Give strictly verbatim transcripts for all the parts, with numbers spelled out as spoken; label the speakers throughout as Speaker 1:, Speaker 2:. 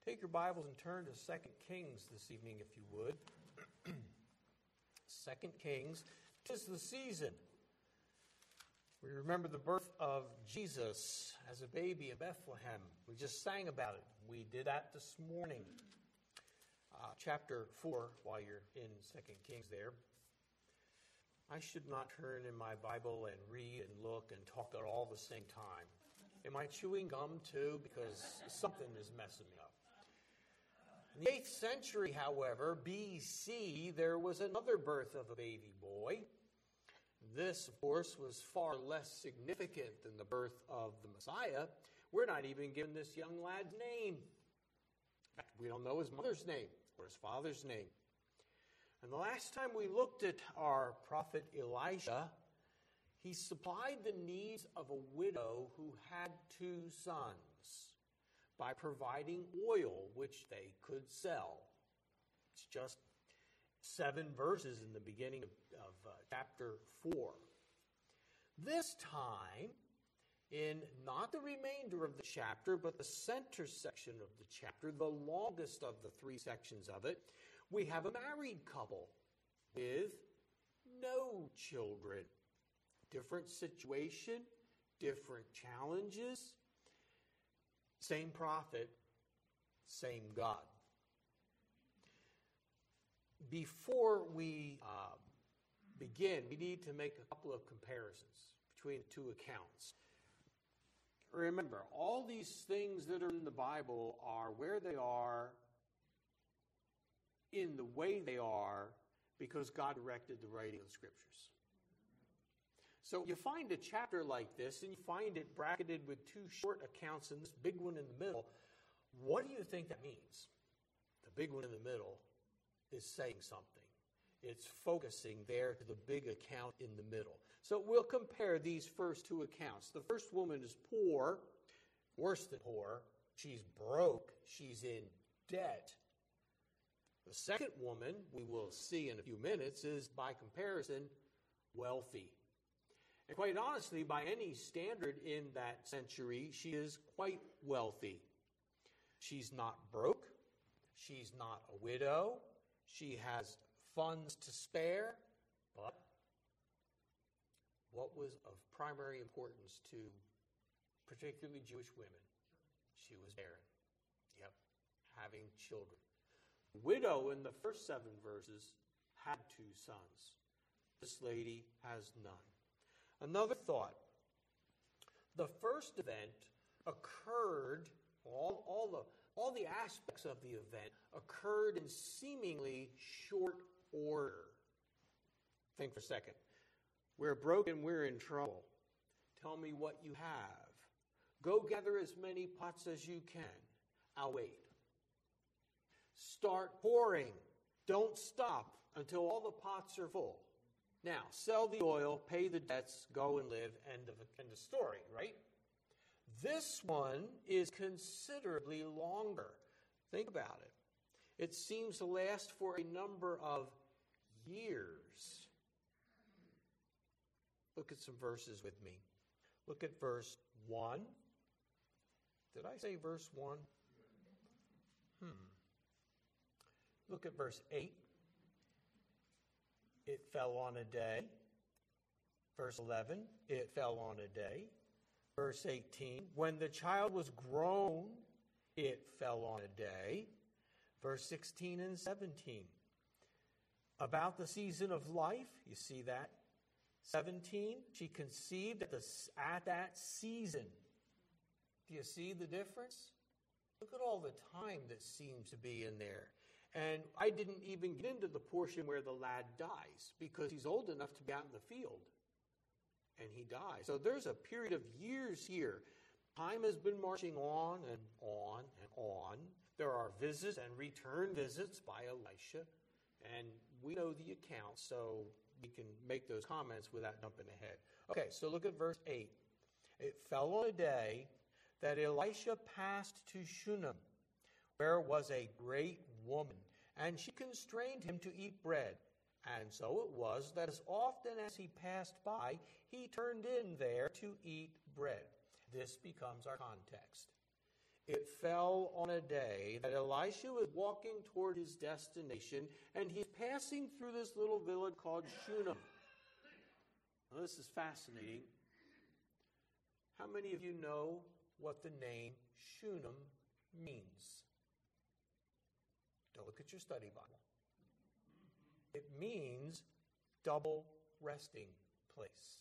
Speaker 1: Take your Bibles and turn to Second Kings this evening, if you would. Second Kings, 'tis the season. We remember the birth of Jesus as a baby in Bethlehem. We just sang about it. We did that this morning. Uh, chapter four, while you're in Second Kings there. I should not turn in my Bible and read and look and talk at all the same time. Am I chewing gum too? Because something is messing me up. In the eighth century, however, B C, there was another birth of a baby boy. This, of course, was far less significant than the birth of the Messiah. We're not even given this young lad's name. In fact, we don't know his mother's name or his father's name. And the last time we looked at our prophet Elisha, he supplied the needs of a widow who had two sons by providing oil which they could sell. It's just seven verses in the beginning of, of uh, chapter four. This time, in not the remainder of the chapter, but the center section of the chapter, the longest of the three sections of it, we have a married couple with no children. Different situation, different challenges, same prophet, same God. Before we uh, begin, we need to make a couple of comparisons between the two accounts. Remember, all these things that are in the Bible are where they are, in the way they are, because God directed the writing of the Scriptures. So you find a chapter like this, and you find it bracketed with two short accounts and this big one in the middle. What do you think that means? The big one in the middle is saying something. It's focusing there to the big account in the middle. So we'll compare these first two accounts. The first woman is poor, worse than poor. She's broke. She's in debt. The second woman, we will see in a few minutes, is by comparison wealthy. And quite honestly, by any standard in that century, she is quite wealthy. She's not broke. She's not a widow. She has funds to spare. But what was of primary importance to particularly Jewish women? She was barren. Yep, having children. The widow in the first seven verses had two sons. This lady has none. Another thought. The first event occurred, all, all, the, all the aspects of the event occurred in seemingly short order. Think for a second. We're broken, we're in trouble. Tell me what you have. Go gather as many pots as you can. I'll wait. Start pouring. Don't stop until all the pots are full. Now, sell the oil, pay the debts, go and live, end of, end of story, right? This one is considerably longer. Think about it. It seems to last for a number of years. Look at some verses with me. Look at verse one. Did I say verse one? Hmm. Look at verse eight. It fell on a day. Verse eleven, it fell on a day. Verse eighteen, when the child was grown, it fell on a day. Verse sixteen and seventeen, about the season of life, you see that? seventeen, she conceived at, the, at that season. Do you see the difference? Look at all the time that seems to be in there. And I didn't even get into the portion where the lad dies because he's old enough to be out in the field. And he dies. So there's a period of years here. Time has been marching on and on and on. There are visits and return visits by Elisha. And we know the account, so we can make those comments without jumping ahead. Okay, so look at verse eight. It fell on a day that Elisha passed to Shunem, where was a great woman, and she constrained him to eat bread. And so it was that as often as he passed by, he turned in there to eat bread. This becomes our context. It fell on a day that Elisha was walking toward his destination, and he's passing through this little village called Shunem. Now, this is fascinating. How many of you know what the name Shunem means? Don't look at your study Bible. It means double resting place.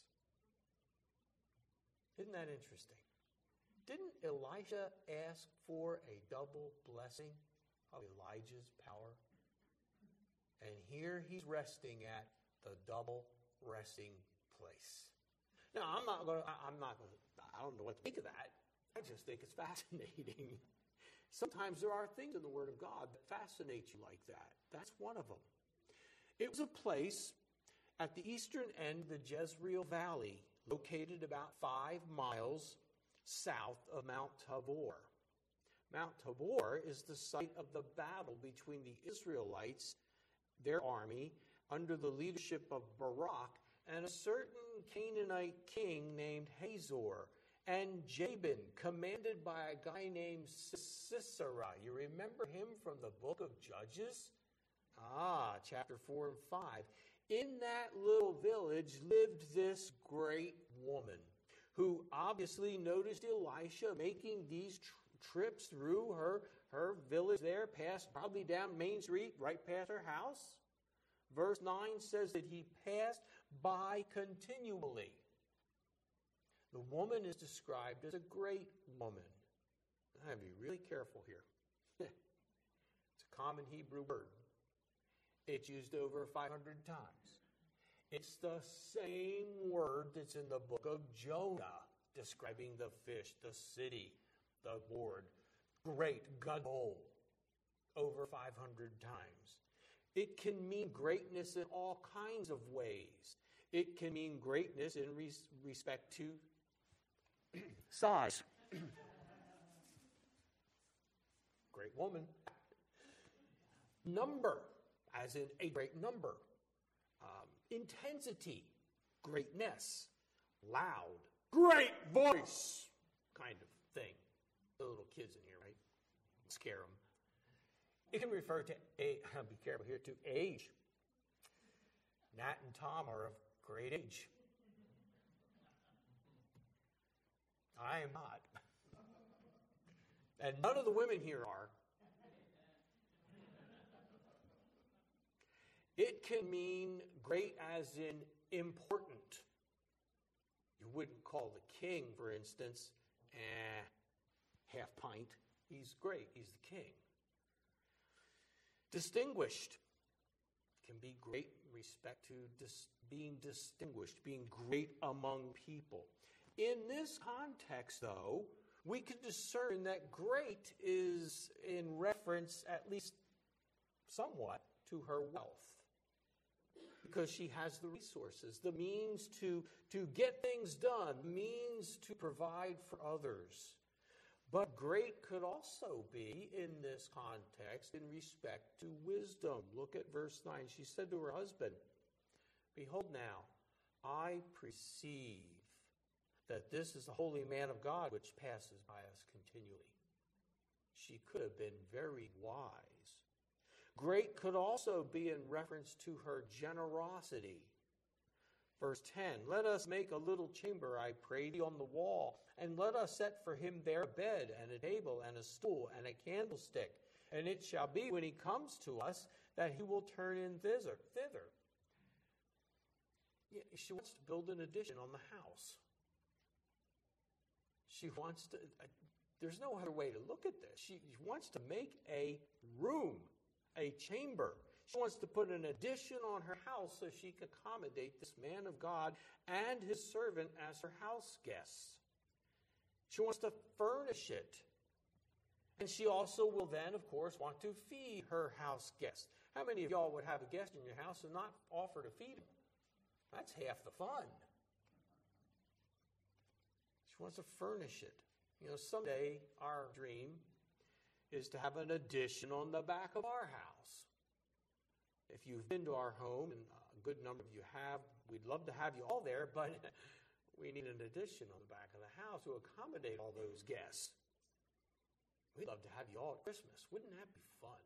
Speaker 1: Isn't that interesting? Didn't Elisha ask for a double blessing of Elijah's power? And here he's resting at the double resting place. Now, I'm not going to, I'm not going to, I don't know what to think of that. I just think it's fascinating. Sometimes there are things in the Word of God that fascinate you like that. That's one of them. It was a place at the eastern end of the Jezreel Valley, located about five miles south of Mount Tabor. Mount Tabor is the site of the battle between the Israelites, their army, under the leadership of Barak, and a certain Canaanite king named Hazor, and Jabin, commanded by a guy named Sisera. You remember him from the book of Judges? Ah, chapter four and five. In that little village lived this great woman who obviously noticed Elisha making these tr- trips through her, her village there, past probably down Main Street, right past her house. Verse nine says that he passed by continually. The woman is described as a great woman. I have to be really careful here. It's a common Hebrew word. It's used over five hundred times. It's the same word that's in the book of Jonah, describing the fish, the city, the word. Great, gadol, over five hundred times. It can mean greatness in all kinds of ways. It can mean greatness in res- respect to size. Great woman. Number, as in a great number. Um, intensity, greatness. Loud, great voice kind of thing. The little kids in here, right? Scare them. It can refer to, a, be careful here, to age. Nat and Tom are of great age. I am not. And none of the women here are. It can mean great as in important. You wouldn't call the king, for instance, eh, half pint. He's great. He's the king. Distinguished can be great in respect to dis- being distinguished, being great among people. In this context, though, we can discern that great is in reference, at least somewhat, to her wealth. Because she has the resources, the means to, to get things done, means to provide for others. But great could also be, in this context, in respect to wisdom. Look at verse nine. She said to her husband, "Behold now, I perceive that this is the holy man of God which passes by us continually." She could have been very wise. Great could also be in reference to her generosity. Verse ten, "Let us make a little chamber, I pray thee, on the wall, and let us set for him there a bed, and a table, and a stool, and a candlestick. And it shall be, when he comes to us, that he will turn in thither." thither. Yeah, she wants to build an addition on the house. She wants to, uh, there's no other way to look at this. She wants to make a room, a chamber. She wants to put an addition on her house so she can accommodate this man of God and his servant as her house guests. She wants to furnish it. And she also will then, of course, want to feed her house guests. How many of y'all would have a guest in your house and not offer to feed him? That's half the fun. She wants to furnish it. You know, someday our dream is to have an addition on the back of our house. If you've been to our home, and a good number of you have, we'd love to have you all there, but we need an addition on the back of the house to accommodate all those guests. We'd love to have you all at Christmas. Wouldn't that be fun?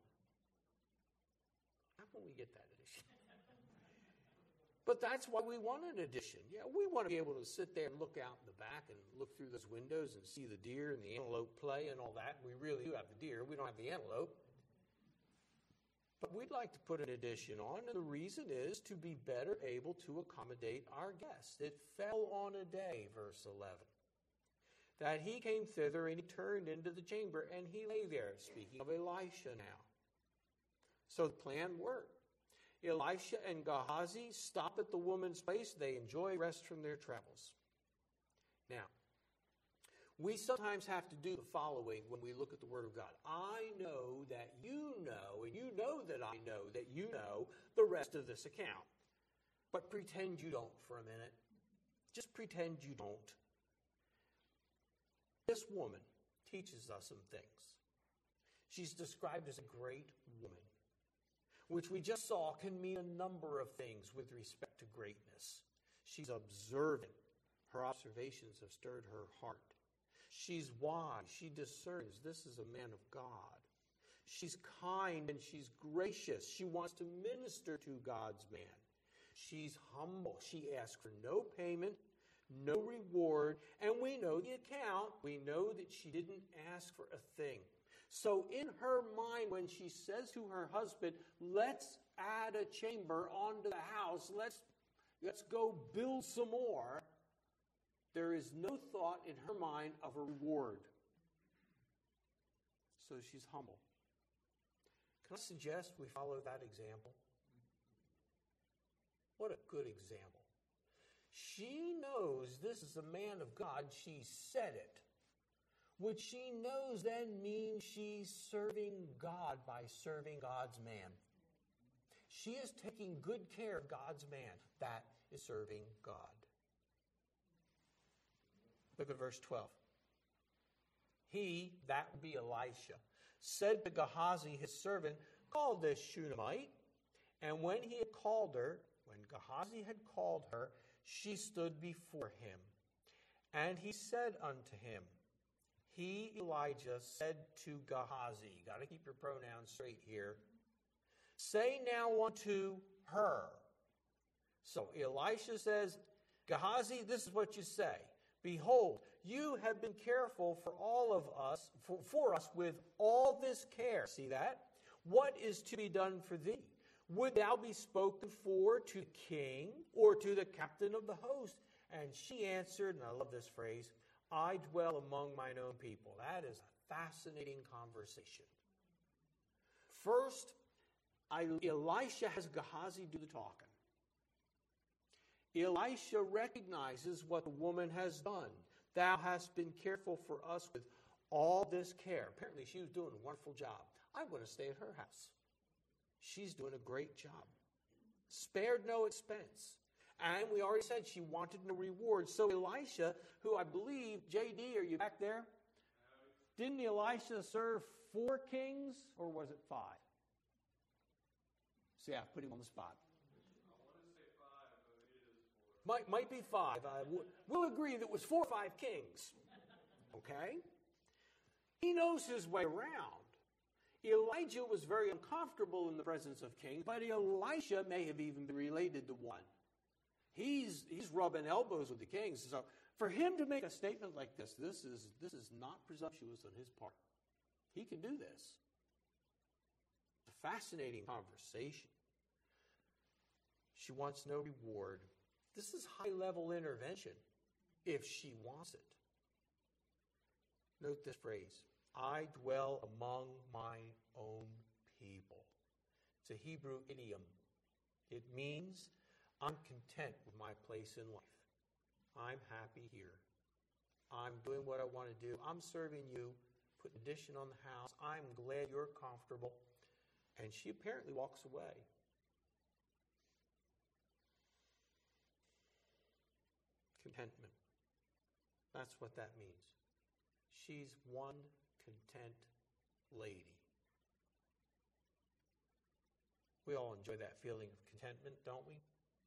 Speaker 1: How can we get that edition? But that's why we want an edition. Yeah, we want to be able to sit there and look out in the back and look through those windows and see the deer and the antelope play and all that. We really do have the deer. We don't have the antelope. But we'd like to put an edition on, and the reason is to be better able to accommodate our guests. It fell on a day, verse eleven, that he came thither and he turned into the chamber and he lay there, speaking of Elisha now. So the plan worked. Elisha and Gehazi stop at the woman's place. They enjoy rest from their travels. Now, we sometimes have to do the following when we look at the Word of God. I know that you know, and you know that I know that you know the rest of this account. But pretend you don't for a minute. Just pretend you don't. This woman teaches us some things. She's described as a great woman, which we just saw can mean a number of things with respect to greatness. She's observant. Her observations have stirred her heart. She's wise. She discerns this is a man of God. She's kind and she's gracious. She wants to minister to God's man. She's humble. She asks for no payment, no reward, and we know the account. We know that she didn't ask for a thing. So in her mind, when she says to her husband, let's add a chamber onto the house, let's, let's go build some more, there is no thought in her mind of a reward. So she's humble. Can I suggest we follow that example? What a good example. She knows this is a man of God. She said it. Which she knows then means she's serving God by serving God's man. She is taking good care of God's man. That is serving God. Look at verse twelve. He, that would be Elisha, said to Gehazi, his servant, call this Shunammite. And when he had called her, when Gehazi had called her, she stood before him. And he said unto him, he, Elijah, said to Gehazi, got to keep your pronouns straight here, say now unto her. So Elisha says, Gehazi, this is what you say. Behold, you have been careful for all of us, for, for us with all this care. See that? What is to be done for thee? Would thou be spoken for to the king or to the captain of the host? And she answered, and I love this phrase, I dwell among mine own people. That is a fascinating conversation. First, I, Elisha has Gehazi do the talking. Elisha recognizes what the woman has done. Thou hast been careful for us with all this care. Apparently she was doing a wonderful job. I'm going to stay at her house. She's doing a great job. Spared no expense. And we already said she wanted no reward. So Elisha, who I believe, J D, are you back there? Didn't Elisha serve four kings, or was it five? So yeah, put him on the spot. Might, might be five. I w- we'll agree that it was four or five kings. Okay? He knows his way around. Elijah was very uncomfortable in the presence of kings, but Elisha may have even been related to one. He's, he's rubbing elbows with the kings. So for him to make a statement like this, this is, this is not presumptuous on his part. He can do this. It's a fascinating conversation. She wants no reward. This is high-level intervention if she wants it. Note this phrase, I dwell among my own people. It's a Hebrew idiom. It means I'm content with my place in life. I'm happy here. I'm doing what I want to do. I'm serving you, put addition on the house. I'm glad you're comfortable. And she apparently walks away. Contentment. That's what that means. She's one content lady. We all enjoy that feeling of contentment, don't we?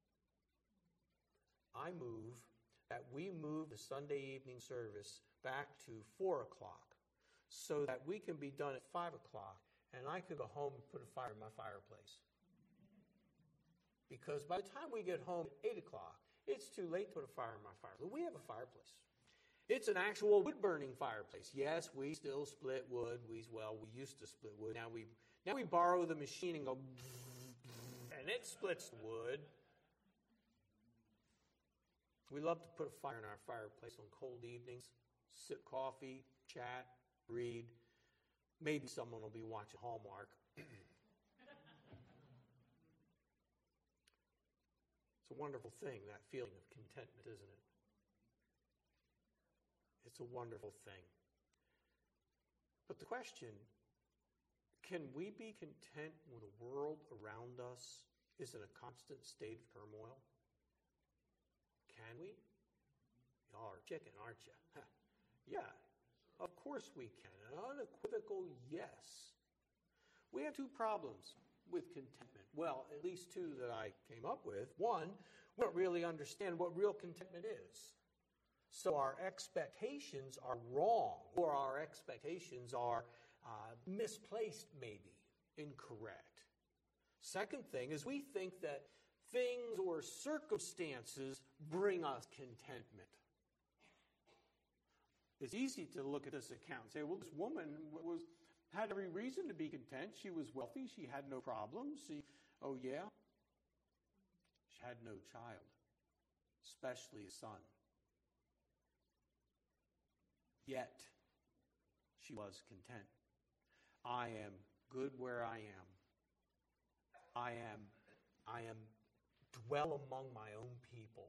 Speaker 1: I move that we move the Sunday evening service back to four o'clock so that we can be done at five o'clock and I could go home and put a fire in my fireplace. Because by the time we get home at eight o'clock, it's too late to put a fire in my fireplace. We have a fireplace. It's an actual wood-burning fireplace. Yes, we still split wood. We Well, we used to split wood. Now we now we borrow the machine and go, and it splits the wood. We love to put a fire in our fireplace on cold evenings, sip coffee, chat, read. Maybe someone will be watching Hallmark. It's a wonderful thing, that feeling of contentment, isn't it? It's a wonderful thing. But the question, can we be content when the world around us is in a constant state of turmoil? Can we? Y'all are chicken, aren't you? Yeah, of course we can. An unequivocal yes. We have two problems with contentment. Well, at least two that I came up with. One, we don't really understand what real contentment is. So our expectations are wrong, or our expectations are uh, misplaced, maybe, incorrect. Second thing is we think that things or circumstances bring us contentment. It's easy to look at this account and say, well, this woman was had every reason to be content. She was wealthy. She had no problems. She, oh, yeah? She had no child, especially a son. Yet, she was content. I am good where I am. I am, I am dwell among my own people.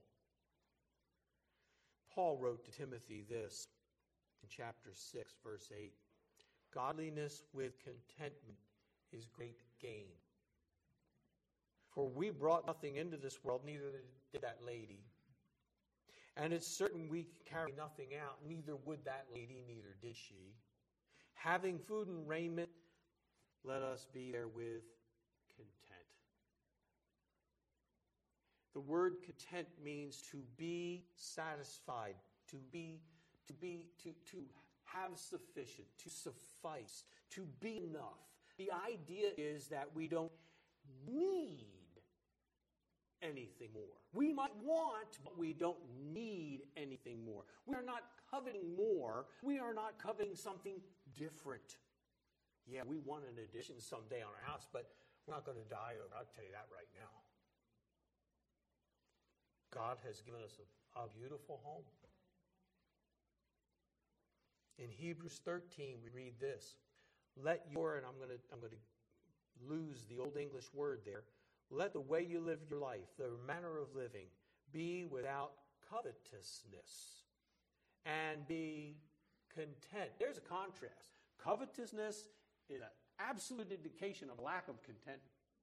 Speaker 1: Paul wrote to Timothy this in chapter six, verse eight. Godliness with contentment is great gain. For we brought nothing into this world, neither did that lady. And it's certain we carry nothing out, neither would that lady, neither did she. Having food and raiment, let us be therewith content. The word content means to be satisfied, to be, to be, to, to have sufficient, to suffice, to be enough. The idea is that we don't need anything more. We might want, but we don't need anything more. We are not coveting more. We are not coveting something different. Yeah, we want an addition someday on our house, but we're not going to die over it. I'll tell you that right now. God has given us a, a beautiful home. In Hebrews thirteen, we read this. Let your, and I'm going to I'm going to lose the old English word there, let the way you live your life, the manner of living, be without covetousness and be content. There's a contrast. Covetousness is an absolute indication of lack of contentment.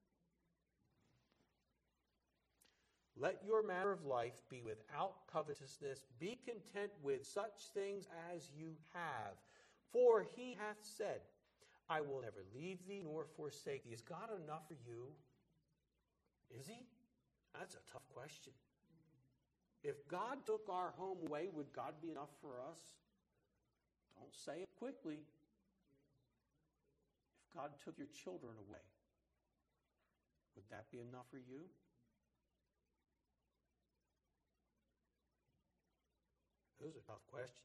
Speaker 1: Let your manner of life be without covetousness. Be content with such things as you have. For he hath said, I will never leave thee nor forsake thee. Is God enough for you? Is he? That's a tough question. If God took our home away, would God be enough for us? Don't say it quickly. If God took your children away, would that be enough for you? Those are tough questions.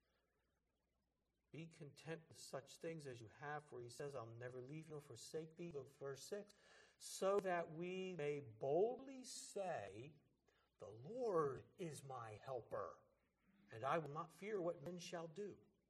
Speaker 1: Be content with such things as you have, for he says, I'll never leave nor forsake thee. Look, verse six. So that we may boldly say, the Lord is my helper, and I will not fear what men shall do.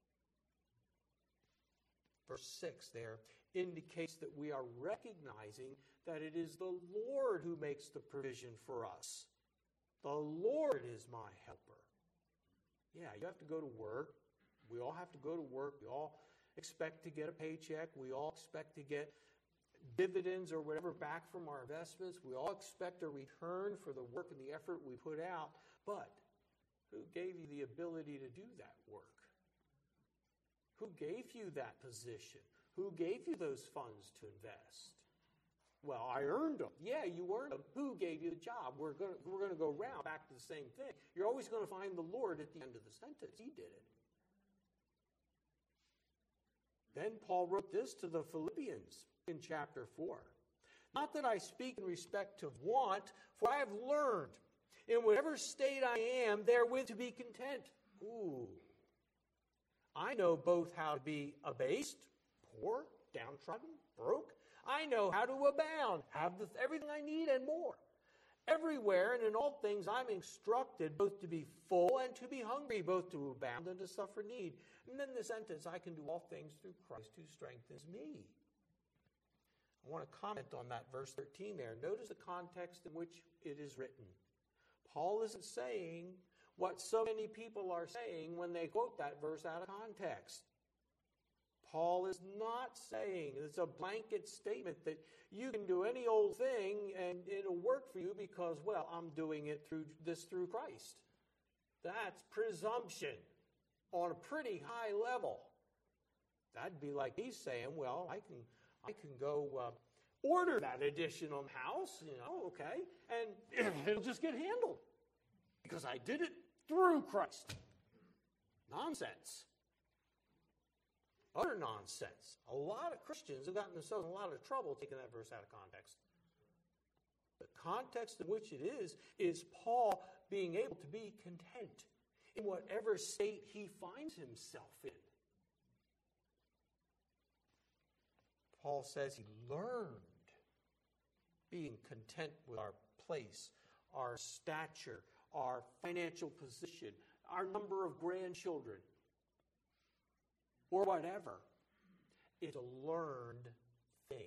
Speaker 1: Verse six there indicates that we are recognizing that it is the Lord who makes the provision for us. The Lord is my helper. Yeah, you have to go to work. We all have to go to work. We all expect to get a paycheck. We all expect to get dividends or whatever back from our investments. We all expect a return for the work and the effort we put out. But who gave you the ability to do that work? Who gave you that position? Who gave you those funds to invest? Well, I earned them. Yeah, you earned them. Who gave you the job? We're going to, we're going to go round back to the same thing. You're always going to find the Lord at the end of the sentence. He did it. Then Paul wrote this to the Philippians in chapter four. Not that I speak in respect to want, for I have learned in whatever state I am therewith to be content. Ooh. I know both how to be abased, poor, downtrodden, broke. I know how to abound, have the, everything I need and more. Everywhere and in all things I'm instructed both to be full and to be hungry, both to abound and to suffer need. And then the sentence, I can do all things through Christ who strengthens me. I want to comment on that verse thirteen there. Notice the context in which it is written. Paul isn't saying what so many people are saying when they quote that verse out of context. Paul is not saying, it's a blanket statement that you can do any old thing and it'll work for you because, well, I'm doing it through this through Christ. That's presumption on a pretty high level. That'd be like he's saying, well, I can I can go uh, order that additional house, you know, okay, and it'll just get handled because I did it through Christ. Nonsense. Utter nonsense. A lot of Christians have gotten themselves in a lot of trouble taking that verse out of context. The context in which it is, is Paul being able to be content in whatever state he finds himself in. Paul says he learned being content with our place, our stature, our financial position, our number of grandchildren, or whatever. It's a learned thing,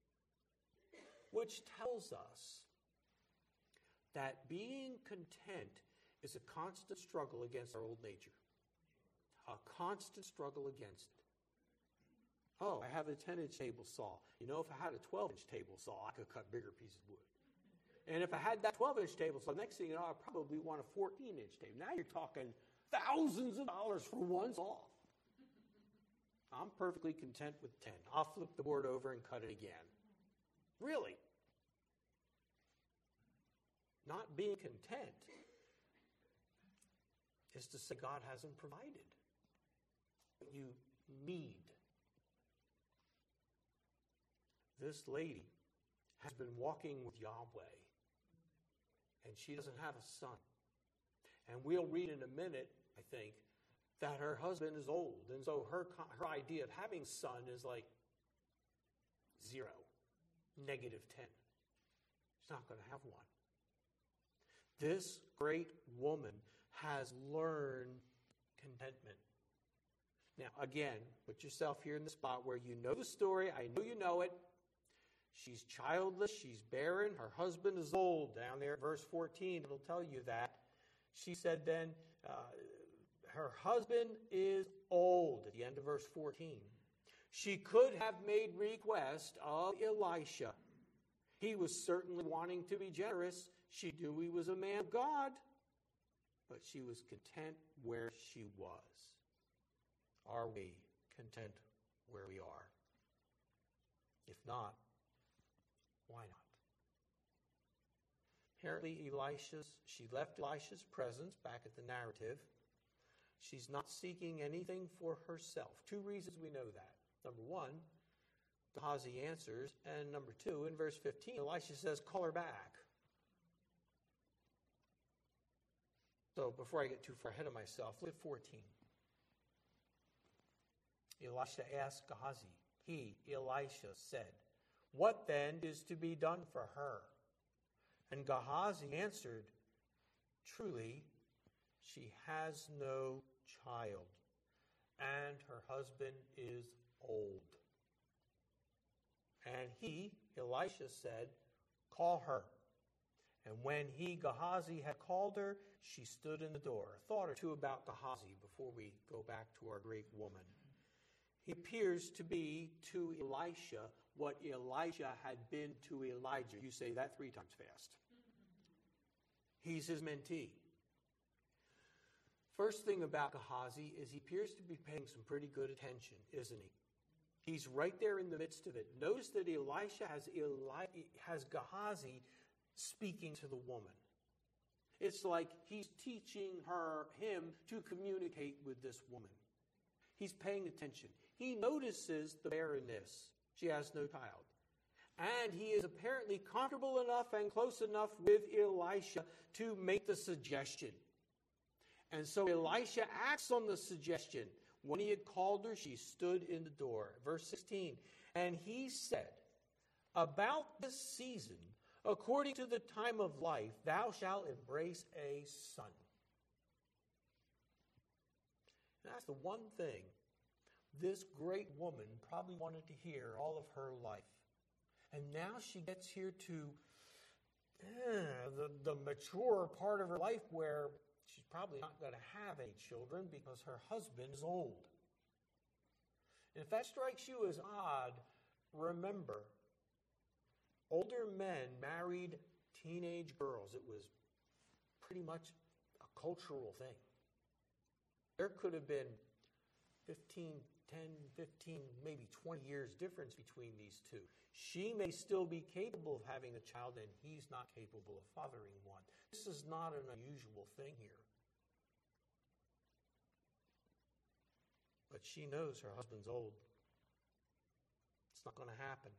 Speaker 1: which tells us that being content is a constant struggle against our old nature. A constant struggle against it. Oh, I have a ten-inch table saw. You know, if I had a twelve-inch table saw, I could cut bigger pieces of wood. And if I had that twelve-inch table saw, next thing you know, I'd probably want a fourteen-inch table. Now you're talking thousands of dollars for one saw. I'm perfectly content with ten. I'll flip the board over and cut it again. Really? Not being content is to say God hasn't provided what you need. This lady has been walking with Yahweh, and she doesn't have a son. And we'll read in a minute, I think, that her husband is old. And so her, her idea of having a son is like zero, negative ten. She's not going to have one. This great woman has learned contentment. Now, again, put yourself here in the spot where you know the story. I know you know it. She's childless. She's barren. Her husband is old. Down there at verse fourteen, it'll tell you that. She said then, uh, her husband is old, at the end of verse fourteen. She could have made request of Elisha. He was certainly wanting to be generous. She knew he was a man of God, but she was content where she was. Are we content where we are? If not, why not? Apparently, Elisha's, she left Elisha's presence back at the narrative. She's not seeking anything for herself. Two reasons we know that. Number one, Gehazi answers. And number two, in verse fifteen, Elisha says, call her back. So before I get too far ahead of myself, look at fourteen. Elisha asked Gehazi. He, Elisha, said, what then is to be done for her? And Gehazi answered, truly, she has no child, and her husband is old. And he, Elisha, said, call her. And when he, Gehazi, had called her, she stood in the door. A thought or two about Gehazi before we go back to our great woman. He appears to be to Elisha what Elijah had been to Elijah. You say that three times fast. He's his mentee. First thing about Gehazi is he appears to be paying some pretty good attention, isn't he? He's right there in the midst of it. Notice that Elisha has, Eli- has Gehazi speaking to the woman. It's like he's teaching her, him, to communicate with this woman. He's paying attention. he notices the barrenness. She has no child. And he is apparently comfortable enough and close enough with Elisha to make the suggestion. And so Elisha acts on the suggestion. When he had called her, she stood in the door. Verse sixteen, and he said, about this season, according to the time of life, thou shalt embrace a son. And that's the one thing this great woman probably wanted to hear all of her life. And now she gets here to uh, the, the mature part of her life where she's probably not going to have any children because her husband is old. And if that strikes you as odd, remember, older men married teenage girls. It was pretty much a cultural thing. There could have been fifteen, ten, fifteen, maybe twenty years difference between these two. She may still be capable of having a child, and he's not capable of fathering one. This is not an unusual thing here. But she knows her husband's old. It's not going to happen.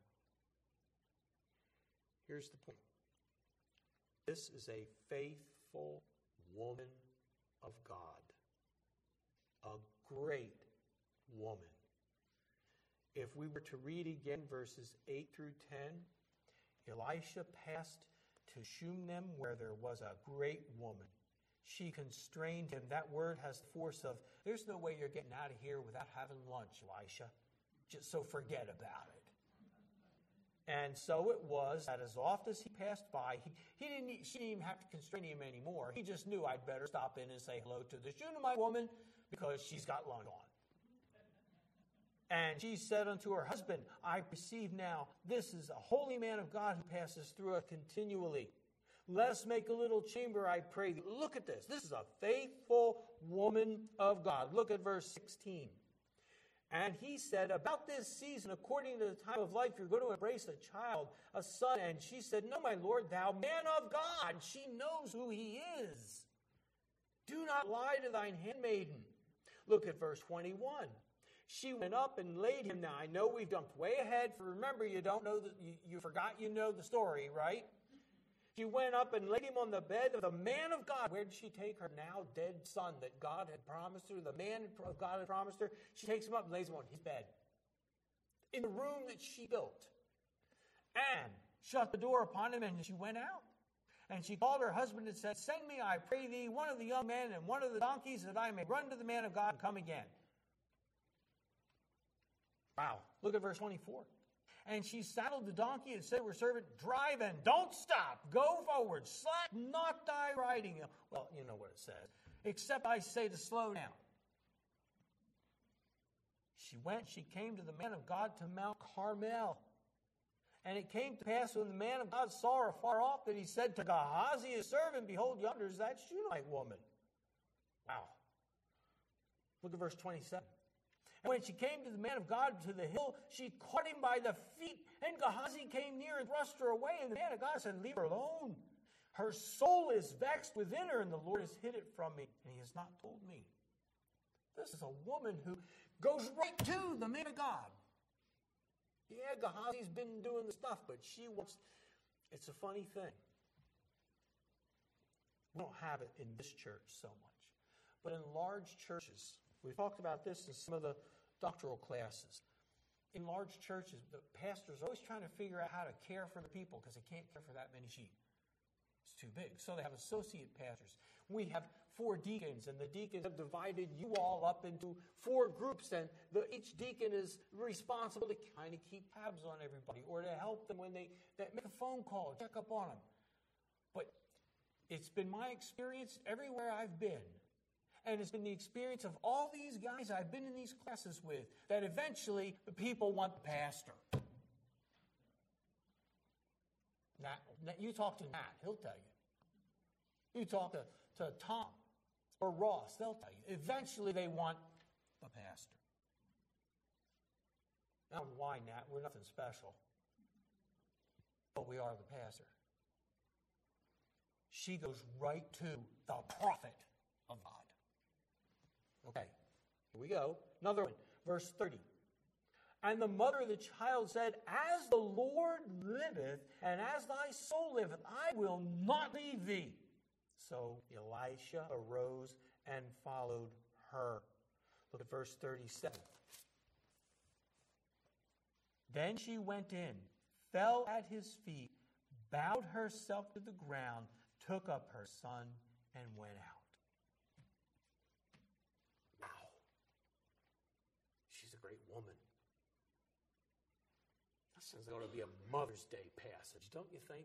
Speaker 1: Here's the point. This is a faithful woman of God. A great woman. If we were to read again verses eight through ten, Elisha passed to Shunem where there was a great woman. She constrained him. That word has the force of, there's no way you're getting out of here without having lunch, Elisha. Just so forget about it. And so it was that as oft as he passed by, he, he didn't, she didn't even have to constrain him anymore. He just knew I'd better stop in and say hello to the Shunammite woman because she's got lunch on. And she said unto her husband, I perceive now, this is a holy man of God who passes through it continually. Let us make a little chamber, I pray thee. Look at this. This is a faithful woman of God. Look at verse sixteen. And he said, about this season, according to the time of life, you're going to embrace a child, a son. And she said, no, my Lord, thou man of God. She knows who he is. Do not lie to thine handmaiden. Look at verse twenty-one. She went up and laid him. Now, I know we've jumped way ahead. For remember, you don't know that you, you forgot you know the story, right? She went up and laid him on the bed of the man of God. Where did she take her now dead son that God had promised her? The man of God had promised her. She takes him up and lays him on his bed. In the room that she built. And shut the door upon him, and she went out. And she called her husband and said, send me, I pray thee, one of the young men and one of the donkeys, that I may run to the man of God and come again. Wow. Look at verse twenty-four. And she saddled the donkey and said to her servant, drive and don't stop. Go forward. Slack not thy riding. Well, you know what it says. Except I say to slow down. She went, she came to the man of God to Mount Carmel. And it came to pass when the man of God saw her afar off that he said to Gehazi his servant, behold, yonder is that Shunammite woman. Wow. Look at verse twenty-seven. And when she came to the man of God to the hill, she caught him by the feet, and Gehazi came near and thrust her away. And the man of God said, leave her alone. Her soul is vexed within her, and the Lord has hid it from me, and he has not told me. This is a woman who goes right to the man of God. Yeah, Gehazi's been doing the stuff, but she wants... It's a funny thing. We don't have it in this church so much. But in large churches... We've talked about this in some of the doctoral classes. In large churches, the pastors are always trying to figure out how to care for the people because they can't care for that many sheep. It's too big. So they have associate pastors. We have four deacons, and the deacons have divided you all up into four groups, and the, each deacon is responsible to kind of keep tabs on everybody or to help them when they, they make a phone call, check up on them. But it's been my experience everywhere I've been, and it's been the experience of all these guys I've been in these classes with, that eventually the people want the pastor. Nat, you talk to Nat, he'll tell you. You talk to, to Tom or Ross, they'll tell you. Eventually they want the pastor. Now, why, Nat? We're nothing special. But we are the pastor. She goes right to the prophet of God. Okay, here we go. Another one, verse thirty. And the mother of the child said, As the Lord liveth, and as thy soul liveth, I will not leave thee. So Elisha arose and followed her. Look at verse thirty-seven. Then she went in, fell at his feet, bowed herself to the ground, took up her son, and went out. Wow. She's a great woman. That sounds like it ought to be a Mother's Day passage, don't you think?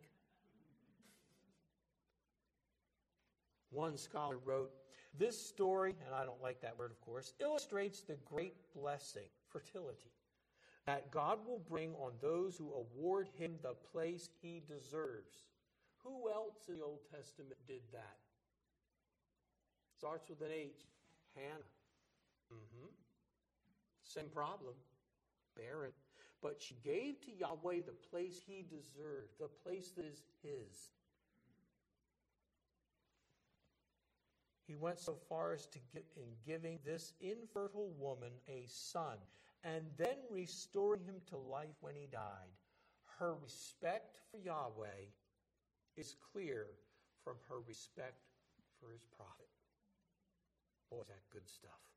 Speaker 1: One scholar wrote, this story, and I don't like that word, of course, illustrates the great blessing, fertility, that God will bring on those who award him the place he deserves. Who else in the Old Testament did that? Starts with an H. Hannah. Mm-hmm. Same problem. Barren. But she gave to Yahweh the place he deserved, the place that is his. He went so far as to give, in giving this infertile woman a son, and then restoring him to life when he died. Her respect for Yahweh is clear from her respect for his prophet. Boy, is that good stuff.